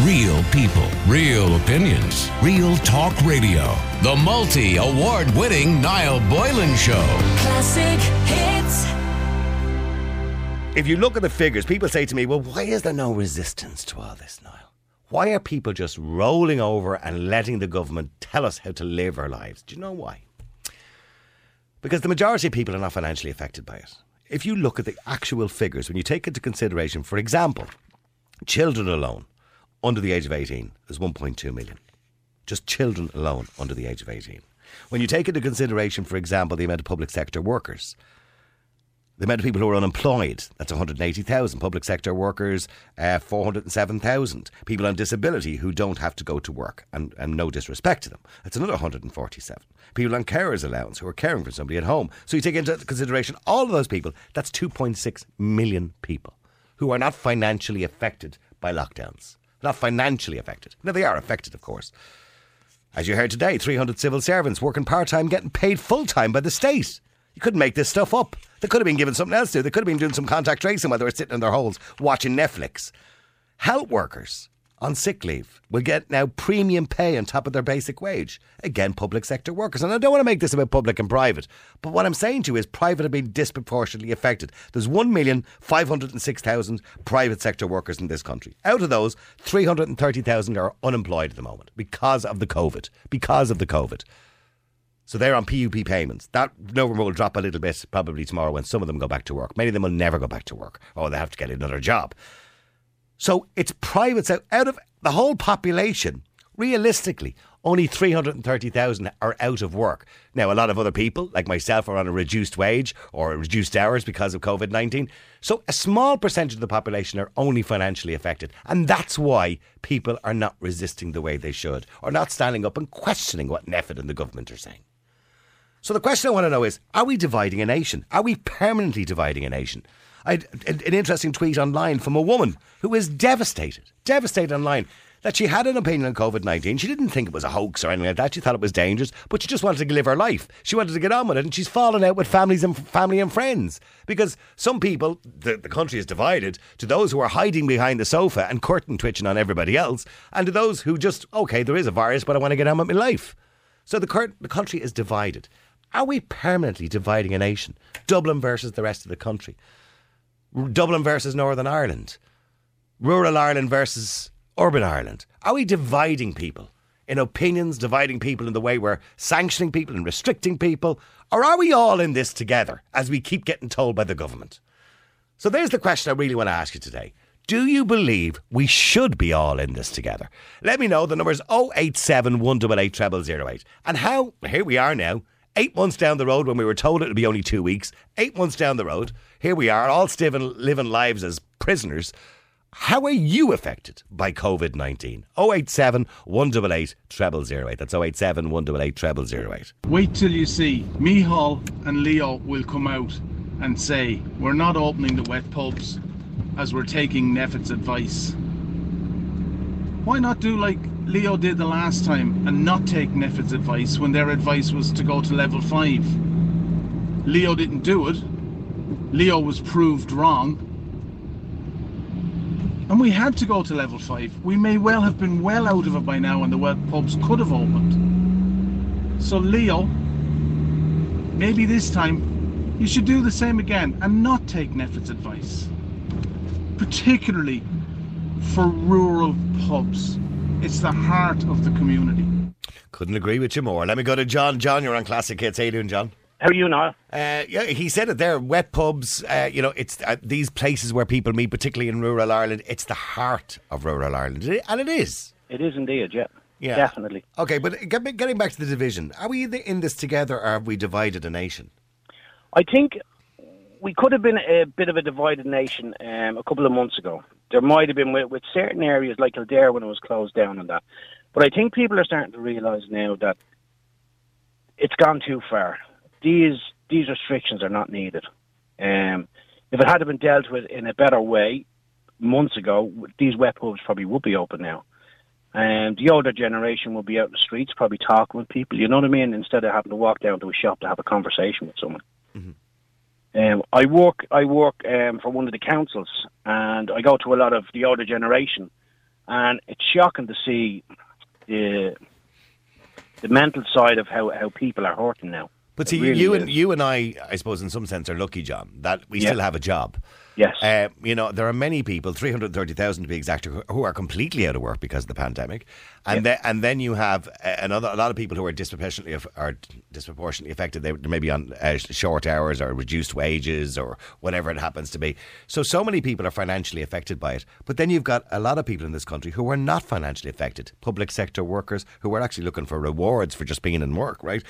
Real people, real opinions, real talk radio. The multi-award-winning Niall Boylan Show. Classic hits. If you look at the figures, people say to me, well, why is there no resistance to all this, Niall? Why are people just rolling over and letting the government tell us how to live our lives? Do you know why? Because the majority of people are not financially affected by it. If you look at the actual figures, when you take into consideration, for example, children alone under the age of 18 is 1.2 million. Just children alone under the age of 18. When you take into consideration, for example, the amount of public sector workers, the amount of people who are unemployed, that's 180,000. Public sector workers, 407,000. People on disability who don't have to go to work, and no disrespect to them, that's another 147. People on carers allowance who are caring for somebody at home. So you take into consideration all of those people, that's 2.6 million people who are not financially affected by lockdowns. Not financially affected. Now, they are affected, of course. As you heard today, 300 civil servants working part-time getting paid full-time by the state. You couldn't make this stuff up. They could have been given something else to do. They could have been doing some contact tracing while they were sitting in their holes watching Netflix. Health workers on sick leave will get now premium pay on top of their basic wage. Again, public sector workers. And I don't want to make this about public and private, but what I'm saying to you is private have been disproportionately affected. There's 1,506,000 private sector workers in this country. Out of those, 330,000 are unemployed at the moment because of the COVID. So they're on PUP payments. That number will drop a little bit probably tomorrow when some of them go back to work. Many of them will never go back to work, or they have to get another job. So it's private. So out of the whole population, realistically, only 330,000 are out of work. Now, a lot of other people, like myself, are on a reduced wage or reduced hours because of COVID-19. So a small percentage of the population are only financially affected. And that's why people are not resisting the way they should, or not standing up and questioning what NPHET and the government are saying. So the question I want to know is, are we dividing a nation? Are we permanently dividing a nation? I had an interesting tweet online from a woman who is devastated online that she had an opinion on COVID-19. She didn't think it was a hoax or anything like that. She thought it was dangerous, but she just wanted to live her life. She wanted to get on with it, and she's fallen out with family and friends. Because some people, the country is divided to those who are hiding behind the sofa and curtain twitching on everybody else, and to those who just, okay, there is a virus, but I want to get on with my life. So the country is divided. Are we permanently dividing a nation? Dublin versus the rest of the country. Dublin versus Northern Ireland. Rural Ireland versus urban Ireland. Are we dividing people in opinions, dividing people in the way we're sanctioning people and restricting people? Or are we all in this together, as we keep getting told by the government? So there's the question I really want to ask you today. Do you believe we should be all in this together? Let me know. The number is 087 188 0008. And how, here we are now, 8 months down the road, when we were told it would be only 2 weeks, 8 months down the road, here we are, all still living lives as prisoners. How are you affected by COVID-19? 087 188 0008. That's 087 188 0008. Wait till you see Micheál and Leo will come out and say, we're not opening the wet pubs as we're taking NPHET's advice. Why not do like Leo did the last time and not take NPHET's advice when their advice was to go to level 5? Leo didn't do it. Leo was proved wrong. And we had to go to level 5. We may well have been well out of it by now and the wet pubs could have opened. So Leo, maybe this time you should do the same again and not take NPHET's advice. Particularly for rural pubs. It's the heart of the community. Couldn't agree with you more. Let me go to John. John, you're on Classic Hits. How you doing, John? How are you, Niall? Yeah, he said it there. Wet pubs, it's these places where people meet, particularly in rural Ireland. It's the heart of rural Ireland. And it is. It is indeed, yeah. Definitely. Okay, but getting back to the division, are we in this together or have we divided a nation? I think we could have been a bit of a divided nation a couple of months ago. There might have been with certain areas like Kildare when it was closed down and that. But I think people are starting to realise now that it's gone too far. These restrictions are not needed. If it had been dealt with in a better way months ago, these wet pubs probably would be open now. And the older generation will be out in the streets, probably talking with people, you know what I mean, instead of having to walk down to a shop to have a conversation with someone. Mm-hmm. I work for one of the councils, and I go to a lot of the older generation, And it's shocking to see the mental side of how people are hurting now. But see, It really you is. and you and I suppose, in some sense, are lucky, John, that we still have a job. Yes. There are many people, 330,000 to be exact, who are completely out of work because of the pandemic, and then you have a lot of people who are disproportionately affected. They may be on short hours or reduced wages or whatever it happens to be. So many people are financially affected by it. But then you've got a lot of people in this country who are not financially affected. Public sector workers who are actually looking for rewards for just being in work, right?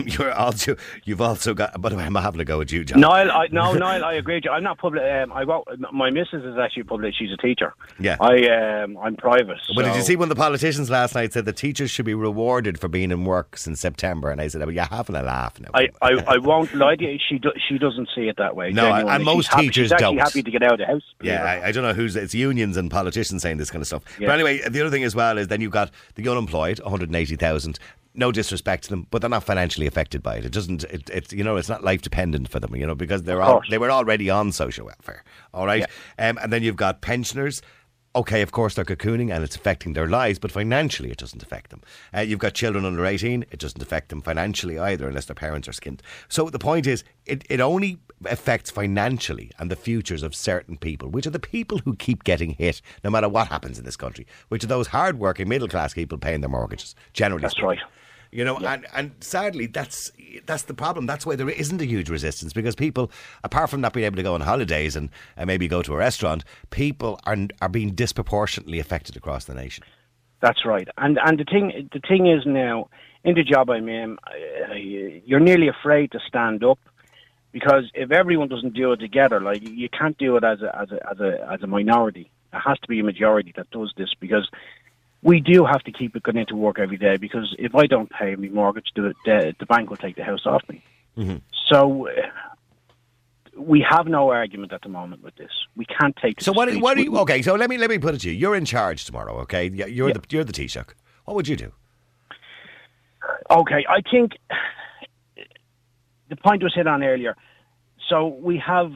You've also got. But I'm having a go at you, John. Niall, I agree with you. I'm not public. My missus is actually public. She's a teacher. Yeah. I'm private. But did you so- see when the politicians last night said the teachers should be rewarded for being in work since September? And I said, you're having a laugh now. I won't lie to you. She doesn't see it that way. No, genuinely. and most She's teachers she's actually don't. happy to get out of the house. Yeah, I don't know it's unions and politicians saying this kind of stuff. Yeah. But anyway, the other thing as well is then you've got the unemployed, 180,000. No disrespect to them, but they're not financially affected by it. It doesn't. It's not life dependent for them. Because they were already on social welfare. All right, and then you've got pensioners. Okay, of course they're cocooning and it's affecting their lives, but financially it doesn't affect them. You've got children under 18, it doesn't affect them financially either unless their parents are skint. So the point is, it only affects financially and the futures of certain people, which are the people who keep getting hit no matter what happens in this country, which are those hard-working middle-class people paying their mortgages, generally That's speaking. right. And sadly, that's the problem. That's why there isn't a huge resistance, because people, apart from not being able to go on holidays and maybe go to a restaurant, people are being disproportionately affected across the nation. That's right. And the thing is now, in the job I'm in, you're nearly afraid to stand up, because if everyone doesn't do it together, like, you can't do it as a minority. It has to be a majority that does this, because we do have to keep it going into work every day, because if I don't pay my mortgage, the bank will take the house off me. Mm-hmm. So we have no argument at the moment with this. We can't take. So what are you? Okay, so let me put it to you. You're in charge tomorrow. Okay, you're the Taoiseach. What would you do? Okay, I think the point was hit on earlier. So we have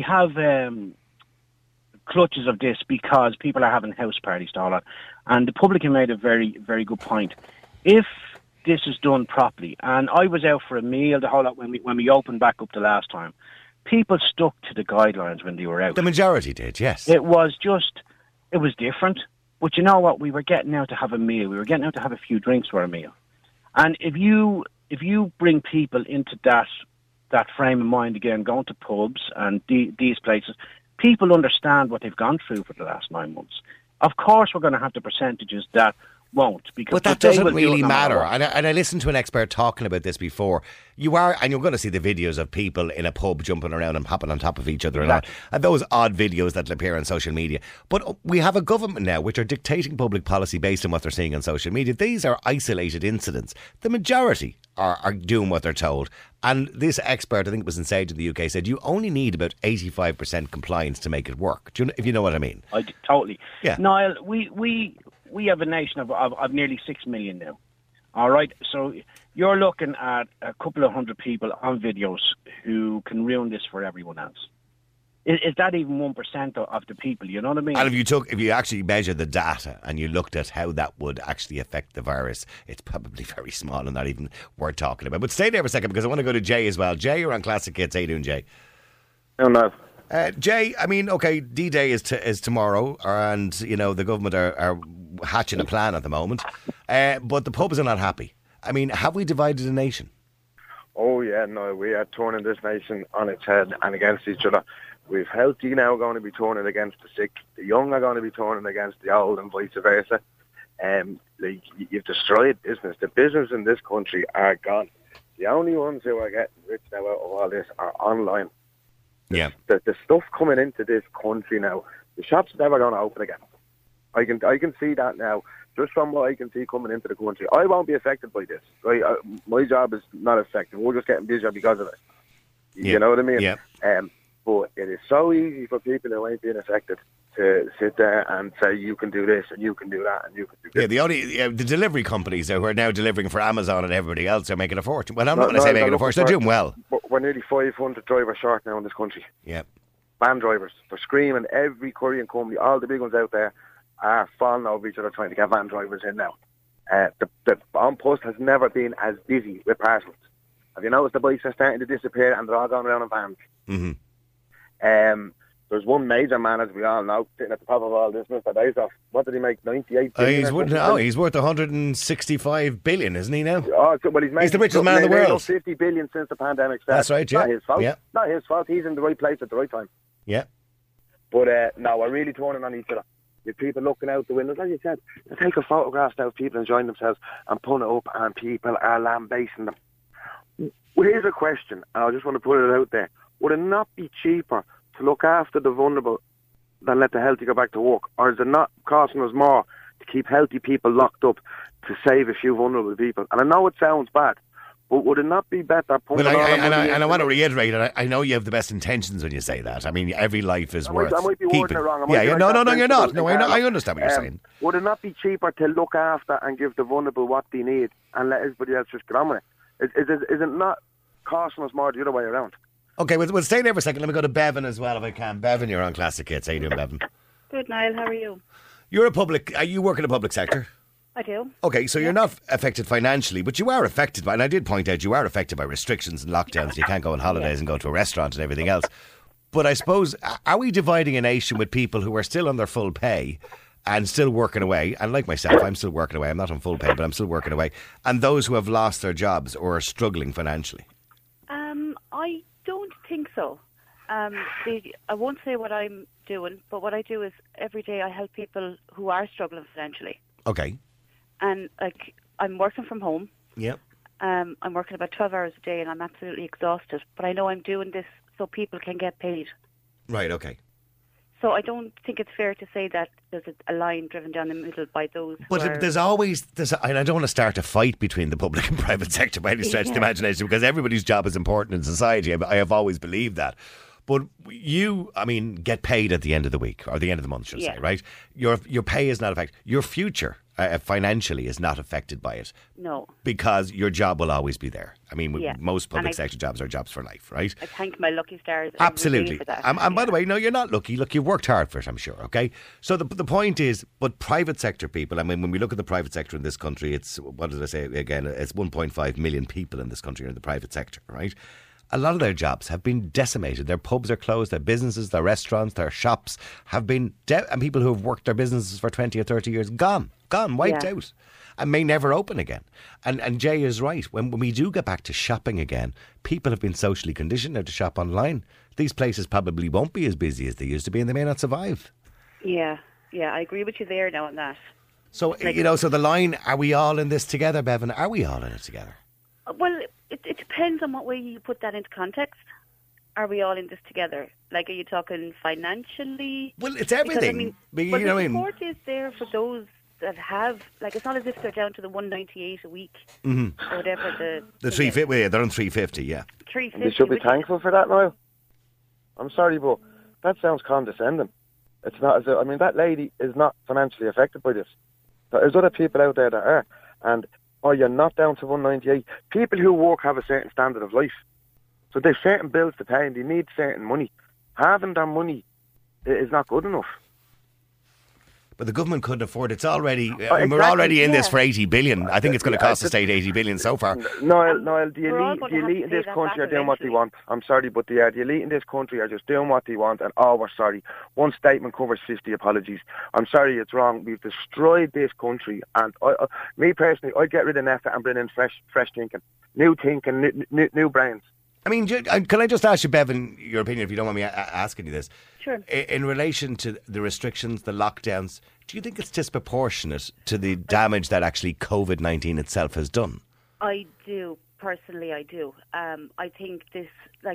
clutches of this because people are having house parties and all that. And the public have made a very, very good point. If this is done properly, and I was out for a meal, the whole lot, when we opened back up the last time, people stuck to the guidelines when they were out. The majority did, yes. It was different. But you know what? We were getting out to have a meal. We were getting out to have a few drinks for a meal. And if you bring people into that frame of mind again, going to pubs and these places, people understand what they've gone through for the last 9 months. Of course, we're going to have the percentages that won't. Because but that they doesn't will do really it no matter matter. what. And I listened to an expert talking about this before. You're going to see the videos of people in a pub jumping around and hopping on top of each other and those odd videos that appear on social media. But we have a government now which are dictating public policy based on what they're seeing on social media. These are isolated incidents. The majority are doing what they're told. And this expert, I think it was in Sage in the UK, said you only need about 85% compliance to make it work. If you know what I mean. Totally. Yeah. Niall, we have a nation of nearly 6 million now. All right, so you're looking at a couple of hundred people on videos who can ruin this for everyone else. Is that even 1% of the people? You know what I mean? And if you actually measure the data and you looked at how that would actually affect the virus, it's probably very small and not even worth talking about. But stay there for a second, because I want to go to Jay as well. Jay, you're on Classic Hits. How you doing, Jay? Oh, no. Jay, I mean, okay, D-Day is tomorrow, and the government are hatching a plan at the moment, but the pubs are not happy. I mean, have we divided the nation? Oh, yeah, no, we are turning this nation on its head and against each other. We've healthy now going to be turning against the sick. The young are going to be turning against the old, and vice versa. You've destroyed business. The business in this country are gone. The only ones who are getting rich now out of all this are online. Yeah. The stuff coming into this country now, the shop's never going to open again. I can see that now, just from what I can see coming into the country. I won't be affected by this. Right? My job is not affected. We're just getting busier because of it. You know what I mean? Yeah. But it is so easy for people who ain't being affected to sit there and say you can do this and you can do that and you can do this. Yeah, the delivery companies who are now delivering for Amazon and everybody else are making a fortune. Well, I'm not going to say making a fortune. They're doing well. We're nearly 500 drivers short now in this country. Yeah. Van drivers. They're screaming. Every courier company, all the big ones out there, are falling over each other trying to get van drivers in now. The on post has never been as busy with parcels. Have you noticed the bikes are starting to disappear and they're all going around in vans? Mm-hmm. There's one major man, as we all know, sitting at the top of all this, Mr. Daisoff. What did he make, 98 billion? He's worth 165 billion, isn't he now? Oh, well, he's the richest man in the world. 50 billion since the pandemic started. That's right, yeah. Not his fault. Yeah. Not his fault. He's in the right place at the right time. Yeah. But no, we're really turning on each other. With people looking out the windows, as you said, they're taking photographs now of people enjoying themselves and putting it up, and people are lambasting them. Well, here's a question, and I just want to put it out there. Would it not be cheaper to look after the vulnerable than let the healthy go back to work? Or is it not costing us more to keep healthy people locked up to save a few vulnerable people? And I know it sounds bad, but would it not be better? Well, I want to reiterate, and I know you have the best intentions when you say that. I mean, every life is worth I might be wording it wrong. No, you're not. No, I understand what you're saying. Would it not be cheaper to look after and give the vulnerable what they need and let everybody else just get on with it? Is it not costing us more the other way around? Okay, we'll stay there for a second. Let me go to Bevan as well if I can. Bevan, you're on Classic Hits. How you doing, Bevan? Good, Niall. How are you? You work in the public sector? I do. Okay, so you're not affected financially, but you are affected by, and I did point out, you are affected by restrictions and lockdowns. You can't go on holidays and go to a restaurant and everything else. But I suppose, are we dividing a nation with people who are still on their full pay and still working away? And like myself, I'm still working away. I'm not on full pay, but I'm still working away. And those who have lost their jobs or are struggling financially? I don't think so. I won't say what I'm doing, but what I do is every day I help people who are struggling financially. Okay. And I'm working from home. Yep. I'm working about 12 hours a day and I'm absolutely exhausted. But I know I'm doing this so people can get paid. Right, okay. So I don't think it's fair to say that there's a line driven down the middle by those. But there's always, and I don't want to start a fight between the public and private sector by any stretch of the imagination, because everybody's job is important in society. I have always believed that. But you, get paid at the end of the week, or the end of the month, should I say, right? Your pay is not affected. Your future financially is not affected by it. No. Because your job will always be there. Most public sector jobs are jobs for life, right? I thank my lucky stars. Absolutely. For that. And by the way, no, you're not lucky. Look, you've worked hard for it, I'm sure, okay? So the point is, but private sector people, when we look at the private sector in this country, it's, what did I say again? It's 1.5 million people in this country are in the private sector, right? A lot of their jobs have been decimated. Their pubs are closed, their businesses, their restaurants, their shops have been, and people who have worked their businesses for 20 or 30 years, gone, wiped out, and may never open again. And Jay is right. When we do get back to shopping again, people have been socially conditioned now to shop online. These places probably won't be as busy as they used to be, and they may not survive. Yeah, I agree with you there now on that. So, so the line, are we all in this together, Bevan? Are we all in it together? Well, it depends on what way you put that into context. Are we all in this together? Like, are you talking financially? Well, it's everything. Because, the support is there for those that have, it's not as if they're down to the 198 a week or whatever the 350. Yeah, they're on 350. Yeah, 350. They should be thankful for that, Niall. I'm sorry, but that sounds condescending. It's not as if, that lady is not financially affected by this. There's other people out there that are, and you're not down to 198. People who work have a certain standard of life. So they've certain bills to pay and they need certain money. Having their money is not good enough. But the government couldn't afford it. It's already, we're already in this for 80 billion. I think it's going to cost the state 80 billion so far. Noel, the elite in this country are doing what they want. I'm sorry, but the elite in this country are just doing what they want, and we're sorry. One statement covers 50 apologies. I'm sorry, it's wrong. We've destroyed this country, and me personally, I'd get rid of NEFA and bring in fresh thinking, new thinking, new brains. Can I just ask you, Bevan, your opinion, if you don't want me asking you this? Sure. In relation to the restrictions, the lockdowns, do you think it's disproportionate to the damage that actually COVID-19 itself has done? I do. Personally, I do. I think this,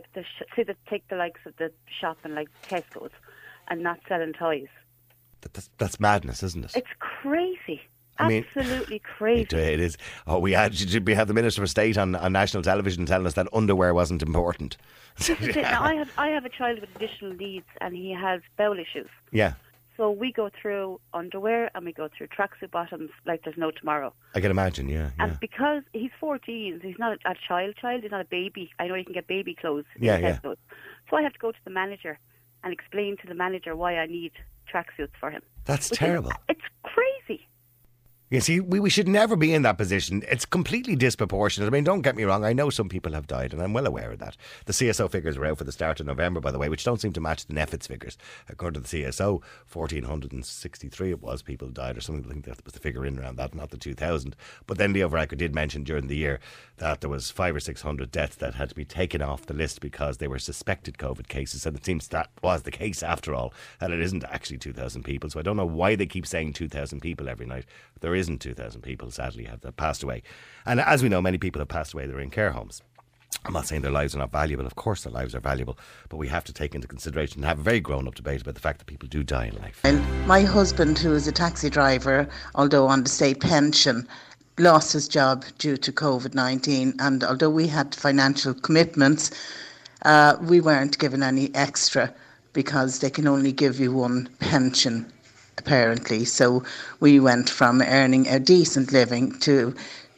take the likes of the shop and Tesco's and not selling toys. That's madness, isn't it? It's crazy. Absolutely crazy. It is. We had the Minister for State on national television telling us that underwear wasn't important. Now, I have a child with additional needs and he has bowel issues. Yeah. So we go through underwear and we go through tracksuit bottoms like there's no tomorrow. I can imagine, yeah. And because he's 14, he's not a child, he's not a baby. I know you can get baby clothes. Yeah. So I have to go to the manager and explain to the manager why I need tracksuits for him. That's terrible. It's crazy. You see, we should never be in that position. It's completely disproportionate. I mean, don't get me wrong. I know some people have died, and I'm well aware of that. The CSO figures were out for the start of November, by the way, which don't seem to match the NEFITS figures. According to the CSO, 1,463 it was people died, or something. I think that was the figure in around that, not the 2,000. But then Leo Varadkar did mention during the year that there was 500 or 600 deaths that had to be taken off the list because they were suspected COVID cases, and it seems that was the case after all, and it isn't actually 2,000 people. So I don't know why they keep saying 2,000 people every night. There isn't 2,000 people, sadly, have passed away. And as we know, many people have passed away. They're in care homes. I'm not saying their lives are not valuable. Of course their lives are valuable. But we have to take into consideration and have a very grown-up debate about the fact that people do die in life. And my husband, who is a taxi driver, although on the state pension, lost his job due to COVID-19. And although we had financial commitments, we weren't given any extra because they can only give you one pension, apparently. So we went from earning a decent living to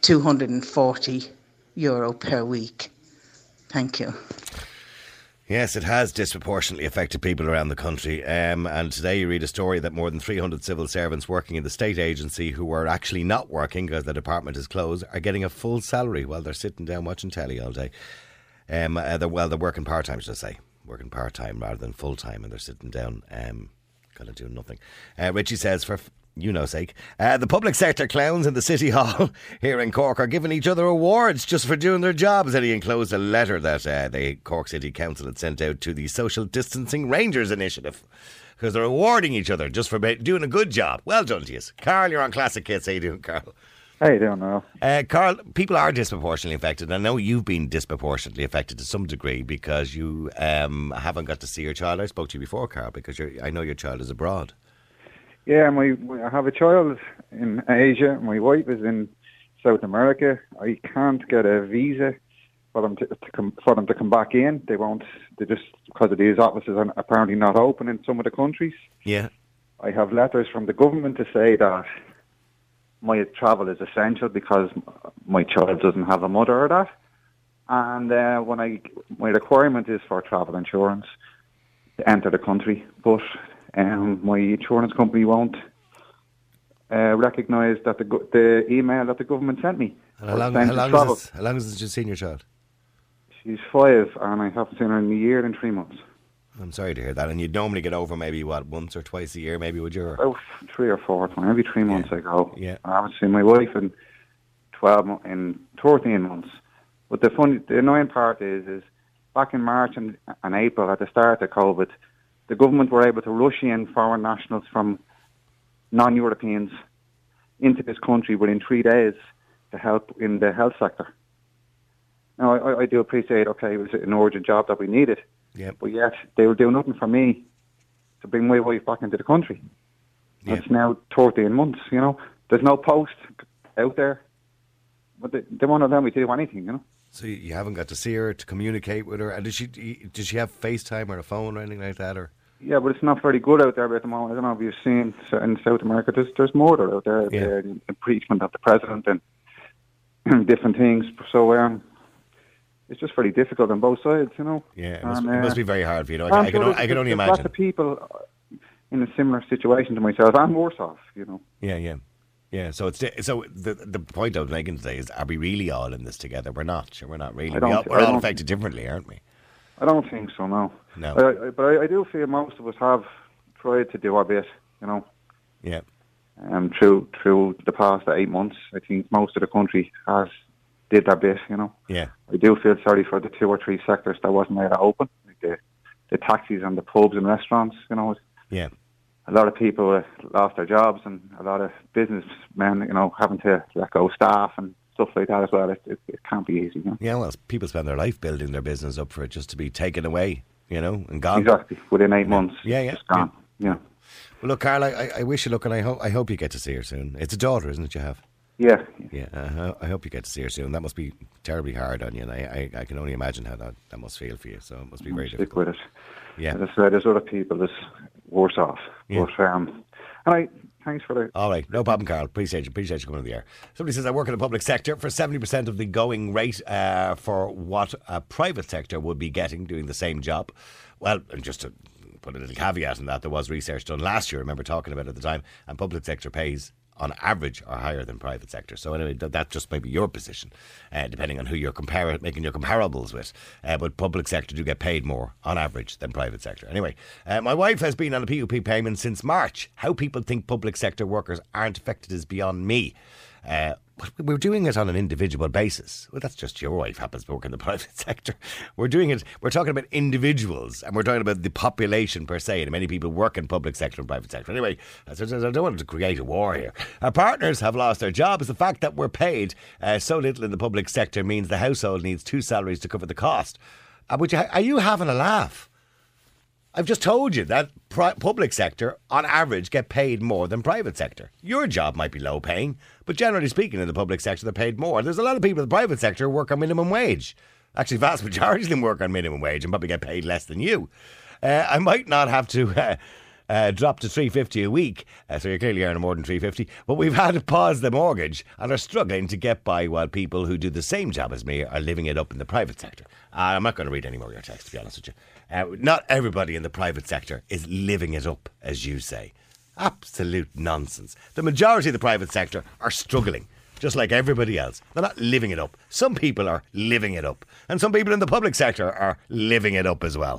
€240 per week. Thank you. Yes, it has disproportionately affected people around the country. And today you read a story that more than 300 civil servants working in the state agency who are actually not working because the department is closed are getting a full salary while they're sitting down watching telly all day. They're working part-time, should I say. Working part-time rather than full-time, and they're sitting down kind of doing nothing. Richie says, for sake, the public sector clowns in the City Hall here in Cork are giving each other awards just for doing their jobs. And he enclosed a letter that the Cork City Council had sent out to the Social Distancing Rangers Initiative, because they're awarding each other just for doing a good job. Well done to you. Carl, you're on Classic Hits. How you doing, Carl? How you doing, Noel? Carl, people are disproportionately affected. I know you've been disproportionately affected to some degree because you haven't got to see your child. I spoke to you before, Carl, because I know your child is abroad. Yeah, I have a child in Asia. My wife is in South America. I can't get a visa for them to come back in. They won't. They just, because of these offices are apparently not open in some of the countries. Yeah. I have letters from the government to say that my travel is essential because my child doesn't have a mother or that. And my requirement is for travel insurance to enter the country, but my insurance company won't recognise that the email that the government sent me. And how long has you seen your child? She's 5, and I haven't seen her in a year and 3 months. I'm sorry to hear that. And you'd normally get over maybe, once or twice a year, maybe, would you? About 3 or 4 times. Every 3 months I go. Yeah. I haven't seen my wife in 13 months. But the annoying part is back in March and April, at the start of COVID, the government were able to rush in foreign nationals from non-Europeans into this country within 3 days to help in the health sector. Now, I do appreciate, okay, it was an urgent job that we needed. Yeah. But yet, they were doing nothing for me to bring my wife back into the country. Yeah. It's now 13 months, There's no post out there. But they won't allow me to do anything, So you haven't got to see her, to communicate with her? And does she have FaceTime or a phone or anything like that? Or? Yeah, but it's not very good out there at the moment. I don't know if you've seen in South America, there's murder out there, the impeachment of the president and different things. So it's just very difficult on both sides, Yeah, it must be very hard for you. I can only imagine. Lots of people in a similar situation to myself and worse off, Yeah, so the point I was making today is, are we really all in this together? We're not. Sure, we're not really. We're all affected differently, aren't we? I don't think so, no. No. But I do feel most of us have tried to do our bit, Yeah. Through the past 8 months, I think most of the country has did their bit, Yeah. I do feel sorry for the 2 or 3 sectors that wasn't able to open, like the taxis and the pubs and restaurants, Yeah. A lot of people lost their jobs, and a lot of businessmen, having to let go staff and stuff like that as well. It can't be easy. Yeah, well, people spend their life building their business up for it just to be taken away, and gone. Exactly, within 8 months. Yeah. Just gone. Yeah. Well, look, Carl, I wish you luck, and I hope you get to see her soon. It's a daughter, isn't it, you have? Yeah. Yeah, I hope you get to see her soon. That must be terribly hard on you, and I can only imagine how that must feel for you. So it must be very difficult. Stick with it. Yeah. As I said, there's other people that's worse off. Yeah. But, thanks for the... All right, no problem, Carl. Appreciate you coming on the air. Somebody says, I work in the public sector for 70% of the going rate for what a private sector would be getting doing the same job. Well, and just to put a little caveat in that. There was research done last year, I remember talking about it at the time, and public sector pays on average are higher than private sector. So anyway, that just may be your position, depending on who you're making your comparables with. But public sector do get paid more on average than private sector. Anyway, my wife has been on a PUP payment since March. How people think public sector workers aren't affected is beyond me. But we're doing it on an individual basis. Well, that's just your wife happens to work in the private sector. We're talking about individuals, and we're talking about the population per se, and many people work in public sector and private sector. Anyway, I don't want to create a war here. Our partners have lost their jobs. The fact that we're paid so little in the public sector means the household needs 2 salaries to cover the cost. Are you having a laugh? I've just told you that public sector, on average, get paid more than private sector. Your job might be low paying, but generally speaking, in the public sector, they're paid more. There's a lot of people in the private sector who work on minimum wage. Actually, vast majority of them work on minimum wage and probably get paid less than you. I might not have to drop to $350 a week, so you're clearly earning more than $350, but we've had to pause the mortgage and are struggling to get by while people who do the same job as me are living it up in the private sector. I'm not going to read any more of your text, to be honest with you. Not everybody in the private sector is living it up, as you say. Absolute nonsense. The majority of the private sector are struggling, just like everybody else. They're not living it up. Some people are living it up, and some people in the public sector are living it up as well.